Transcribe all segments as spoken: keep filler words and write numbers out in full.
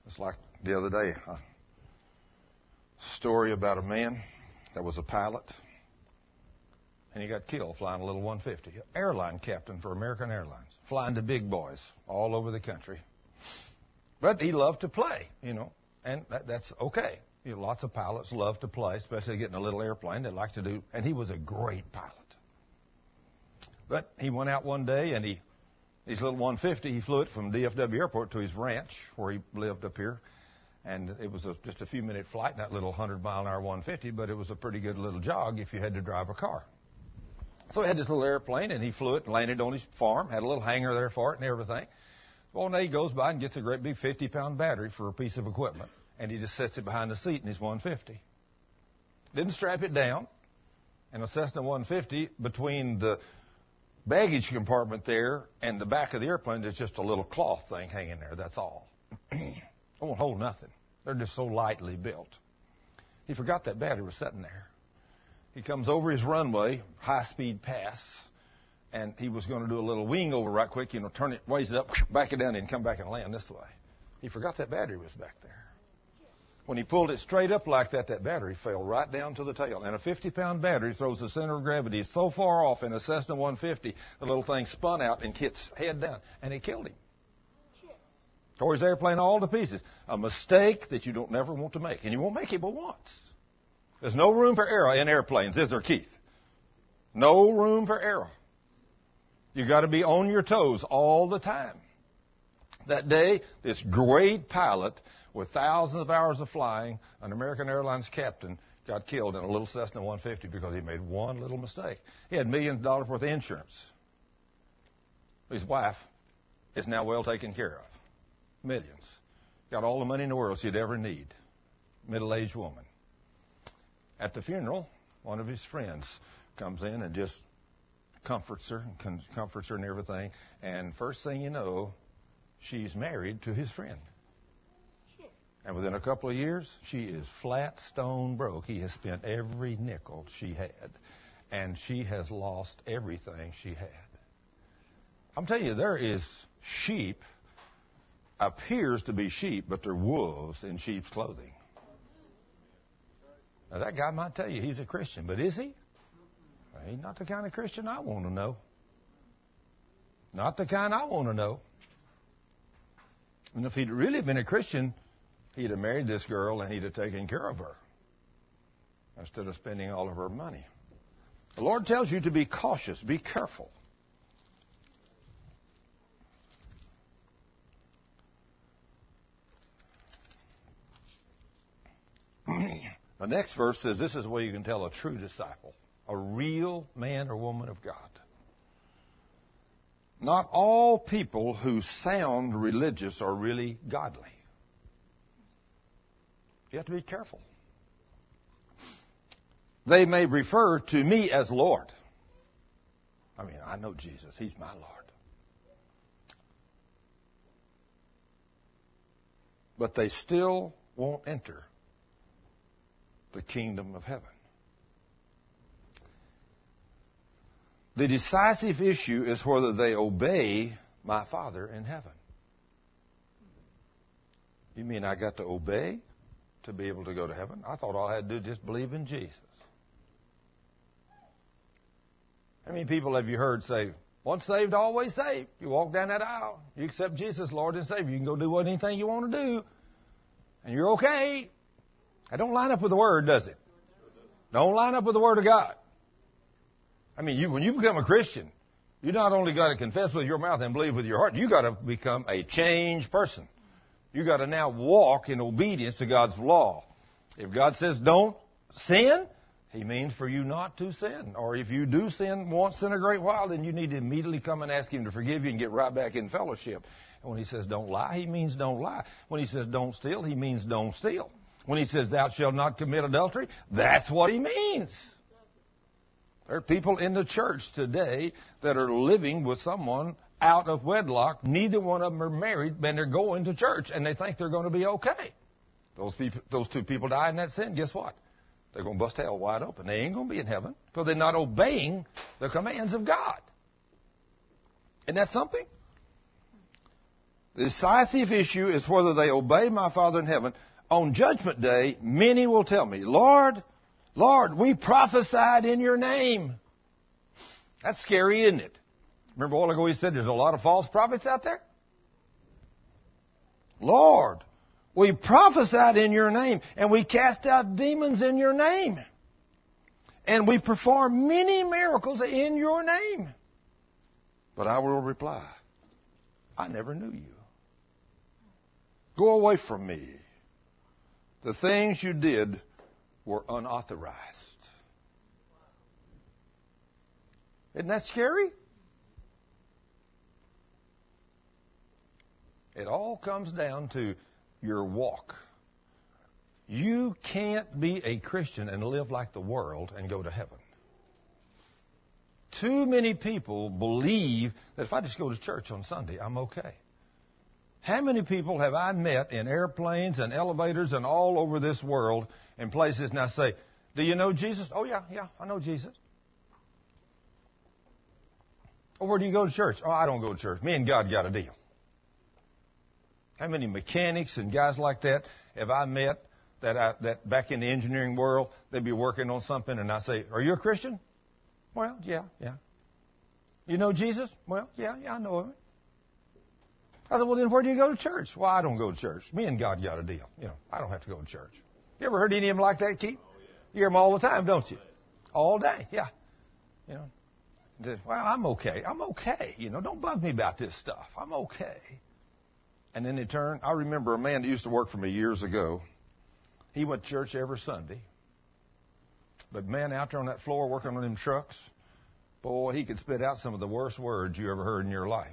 It's like the other day, a story about a man that was a pilot, and he got killed flying a little one fifty. Airline captain for American Airlines, flying to big boys all over the country. But he loved to play, you know, and that, that's okay. You know, lots of pilots love to play, especially getting a little airplane. They like to do, and he was a great pilot. But he went out one day, and he, his little one fifty, he flew it from D F W Airport to his ranch where he lived up here. And it was a, just a few minute flight, that little one hundred mile an hour one fifty, but it was a pretty good little jog if you had to drive a car. So he had this little airplane, and he flew it and landed on his farm, had a little hangar there for it and everything. Well, now he goes by and gets a great big fifty pound battery for a piece of equipment, and he just sets it behind the seat in his one fifty. Didn't strap it down, and a Cessna one fifty, between the baggage compartment there and the back of the airplane, there's just a little cloth thing hanging there, that's all. It won't hold nothing. They're just so lightly built. He forgot that battery was sitting there. He comes over his runway, high-speed pass, and he was going to do a little wing over right quick, you know, turn it, raise it up, back it down, and come back and land this way. He forgot that battery was back there. When he pulled it straight up like that, that battery fell right down to the tail. And a fifty pound battery throws the center of gravity so far off in a Cessna one fifty, the little thing spun out and hits head down, and it killed him. Tore his airplane all to pieces. A mistake that you don't never want to make. And you won't make it but once. There's no room for error in airplanes, is there, Keith? No room for error. You've got to be on your toes all the time. That day, this great pilot with thousands of hours of flying, an American Airlines captain, got killed in a little Cessna one fifty because he made one little mistake. He had millions of dollars worth of insurance. His wife is now well taken care of. Millions. Got all the money in the world she'd ever need. Middle-aged woman. At the funeral, one of his friends comes in and just comforts her, and comforts her and everything. And first thing you know, she's married to his friend. And within a couple of years, she is flat stone broke. He has spent every nickel she had. And she has lost everything she had. I'm telling you, there is sheep, appears to be sheep, but they're wolves in sheep's clothing. Now, that guy might tell you he's a Christian, but is he? Well, he's not the kind of Christian I want to know. Not the kind I want to know. And if he'd really been a Christian, he'd have married this girl and he'd have taken care of her instead of spending all of her money. The Lord tells you to be cautious, be careful. The next verse says this is where you can tell a true disciple, a real man or woman of God. Not all people who sound religious are really godly. You have to be careful. They may refer to me as Lord. I mean, I know Jesus. He's my Lord. But they still won't enter the kingdom of heaven. The decisive issue is whether they obey my Father in heaven. You mean I got to obey to be able to go to heaven? I thought all I had to do was just believe in Jesus. How many people have you heard say, once saved, always saved? You walk down that aisle, you accept Jesus, Lord and Savior. You can go do anything you want to do, and you're okay. That don't line up with the Word, does it? Don't line up with the Word of God. I mean, you, when you become a Christian, you not only got to confess with your mouth and believe with your heart, you got to become a changed person. You got to now walk in obedience to God's law. If God says don't sin, He means for you not to sin. Or if you do sin once in a great while, then you need to immediately come and ask Him to forgive you and get right back in fellowship. And when He says don't lie, He means don't lie. When He says don't steal, He means don't steal. When He says thou shalt not commit adultery, that's what He means. There are people in the church today that are living with someone out of wedlock. Neither one of them are married, and they're going to church, and they think they're going to be okay. Those people, those two people die in that sin, guess what? They're going to bust hell wide open. They ain't going to be in heaven because they're not obeying the commands of God. Isn't that something? The decisive issue is whether they obey my Father in heaven. On Judgment Day, many will tell me, Lord, Lord, we prophesied in your name. That's scary, isn't it? Remember a while ago he said there's a lot of false prophets out there? Lord, we prophesied in your name, and we cast out demons in your name. And we performed many miracles in your name. But I will reply, I never knew you. Go away from me. The things you did were unauthorized. Isn't that scary? It all comes down to your walk. You can't be a Christian and live like the world and go to heaven. Too many people believe that if I just go to church on Sunday, I'm okay. How many people have I met in airplanes and elevators and all over this world in places, and I say, do you know Jesus? Oh, yeah, yeah, I know Jesus. Or where do you go to church? Oh, I don't go to church. Me and God got a deal. How many mechanics and guys like that have I met that I, that back in the engineering world, they'd be working on something, and I say, are you a Christian? Well, yeah, yeah. You know Jesus? Well, yeah, yeah, I know him. I said, well, then where do you go to church? Well, I don't go to church. Me and God got a deal. You know, I don't have to go to church. You ever heard any of them like that, Keith? You hear them all the time, don't you? All day, yeah. You know, well, I'm okay. I'm okay. You know, don't bug me about this stuff. I'm okay. And then they turn. I remember a man that used to work for me years ago. He went to church every Sunday. But man, out there on that floor working on them trucks, boy, he could spit out some of the worst words you ever heard in your life.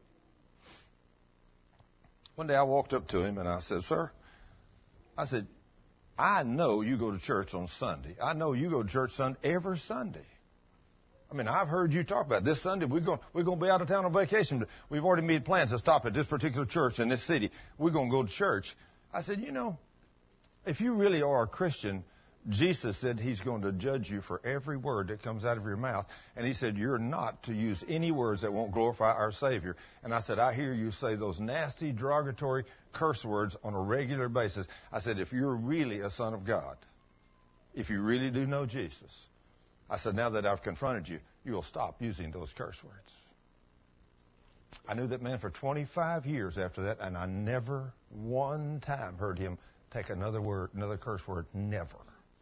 One day I walked up to him and I said, sir, I said, I know you go to church on Sunday. I know you go to church Sunday every Sunday. I mean, I've heard you talk about it. This Sunday we're going we're going to be out of town on vacation. We've already made plans to stop at this particular church in this city. We're going to go to church. I said, you know, if you really are a Christian, Jesus said he's going to judge you for every word that comes out of your mouth. And he said, you're not to use any words that won't glorify our Savior. And I said, I hear you say those nasty, derogatory curse words on a regular basis. I said, if you're really a son of God, if you really do know Jesus, I said, now that I've confronted you, you will stop using those curse words. I knew that man for twenty-five years after that, and I never one time heard him take another word, another curse word, never.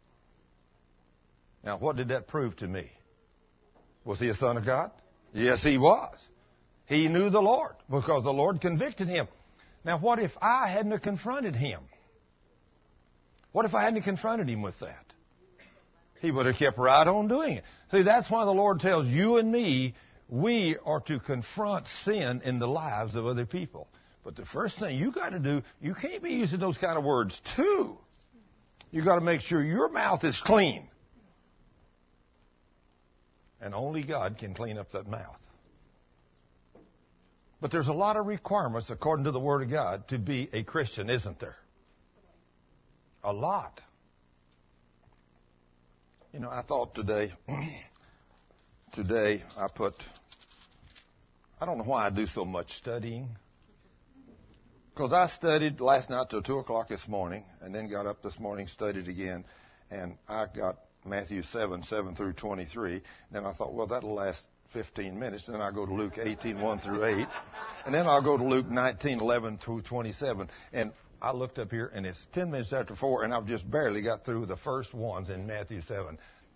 Now, what did that prove to me? Was he a son of God? Yes, he was. He knew the Lord because the Lord convicted him. Now, what if I hadn't have confronted him? What if I hadn't confronted him with that? He would have kept right on doing it. See, that's why the Lord tells you and me we are to confront sin in the lives of other people. But the first thing you got to do, you can't be using those kind of words too. You got to make sure your mouth is clean. And only God can clean up that mouth. But there's a lot of requirements, according to the Word of God, to be a Christian, isn't there? A lot. You know, I thought today, today I put, I don't know why I do so much studying. Because I studied last night till two o'clock this morning, and then got up this morning, studied again, and I got Matthew seven, seven through twenty-three. Then I thought, well, that'll last fifteen minutes. Then I'll go to Luke eighteen, one through eight. And then I'll go to Luke nineteen, eleven through twenty-seven. And I looked up here, and it's ten minutes after four, and I've just barely got through the first ones in Matthew seven.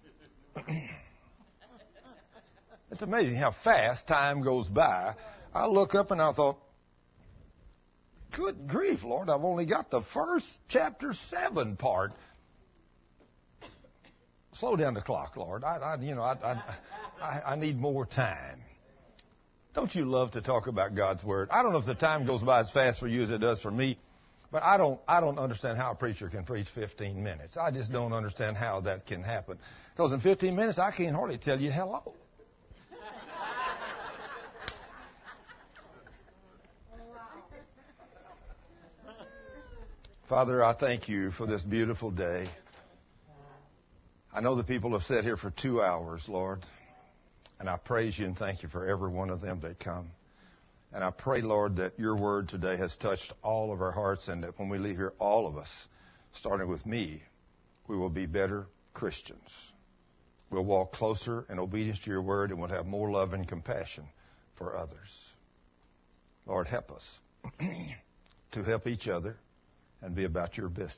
It's amazing how fast time goes by. I look up, and I thought, good grief, Lord, I've only got the first chapter seven part. Slow down the clock, Lord. I, I you know, I, I, I, I need more time. Don't you love to talk about God's Word? I don't know if the time goes by as fast for you as it does for me, but I don't, I don't understand how a preacher can preach fifteen minutes. I just don't understand how that can happen. Because in fifteen minutes, I can't hardly tell you hello. Father, I thank you for this beautiful day. I know the people have sat here for two hours, Lord, and I praise you and thank you for every one of them that come. And I pray, Lord, that your word today has touched all of our hearts, and that when we leave here, all of us, starting with me, we will be better Christians. We'll walk closer in obedience to your word, and we'll have more love and compassion for others. Lord, help us to help each other and be about your business.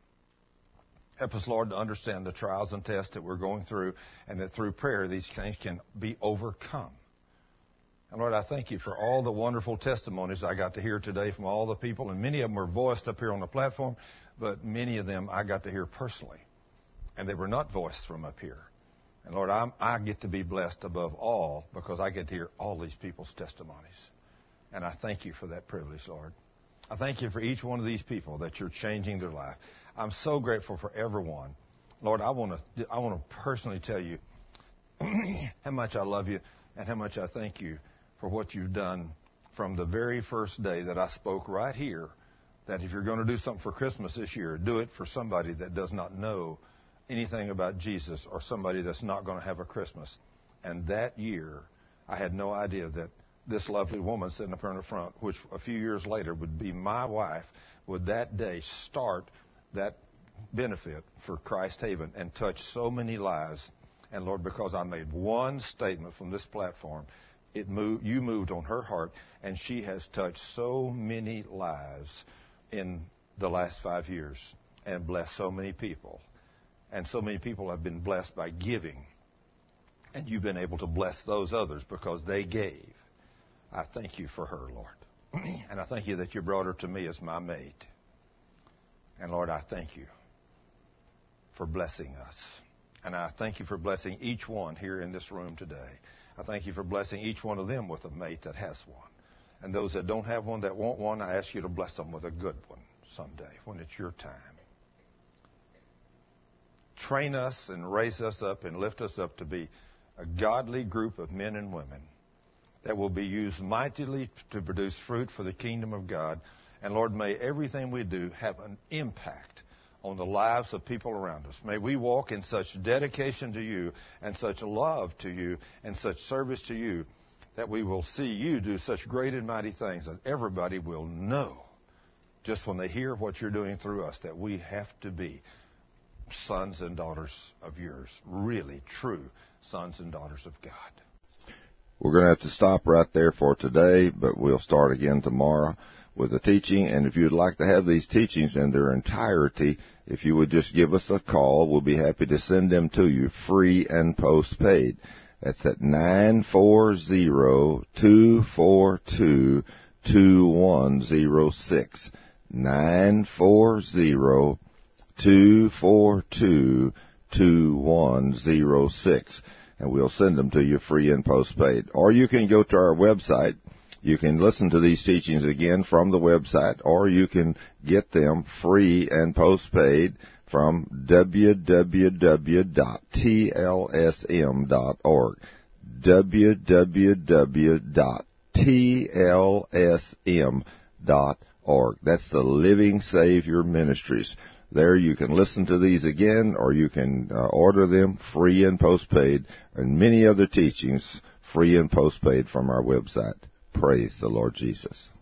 Help us, Lord, to understand the trials and tests that we're going through, and that through prayer these things can be overcome. And Lord, I thank you for all the wonderful testimonies I got to hear today from all the people, and many of them were voiced up here on the platform, but many of them I got to hear personally, and they were not voiced from up here. And Lord, I'm, I get to be blessed above all because I get to hear all these people's testimonies. And I thank you for that privilege, Lord. I thank you for each one of these people that you're changing their life. I'm so grateful for everyone. Lord, I want to I want to personally tell you how much I love you and how much I thank you for what you've done from the very first day that I spoke right here, that if you're going to do something for Christmas this year, do it for somebody that does not know anything about Jesus, or somebody that's not going to have a Christmas. And that year, I had no idea that this lovely woman sitting up here in the front, which a few years later would be my wife, would that day start that benefit for Christ Haven and touch so many lives. And Lord, because I made one statement from this platform, it moved, you moved on her heart, and she has touched so many lives in the last five years and blessed so many people. And so many people have been blessed by giving, and you've been able to bless those others because they gave. I thank you for her, Lord. And I thank you that you brought her to me as my mate. And Lord, I thank you for blessing us. And I thank you for blessing each one here in this room today. I thank you for blessing each one of them with a mate that has one. And those that don't have one, that want one, I ask you to bless them with a good one someday when it's your time. Train us and raise us up and lift us up to be a godly group of men and women that will be used mightily to produce fruit for the kingdom of God. And Lord, may everything we do have an impact on the lives of people around us. May we walk in such dedication to you and such love to you and such service to you that we will see you do such great and mighty things that everybody will know just when they hear what you're doing through us, that we have to be sons and daughters of yours, really true sons and daughters of God. We're going to have to stop right there for today, but we'll start again tomorrow with the teaching. And if you'd like to have these teachings in their entirety, if you would just give us a call, we'll be happy to send them to you free and postpaid. That's at nine four zero, two four two, two one zero six. nine four zero, two four two, two one zero six. And we'll send them to you free and postpaid. Or you can go to our website. You can listen to these teachings again from the website, or you can get them free and postpaid from w w w dot t l s m dot org. w w w dot t l s m dot org. That's the Living Savior Ministries. There you can listen to these again, or you can uh, order them free and postpaid, and many other teachings free and postpaid from our website. Praise the Lord Jesus.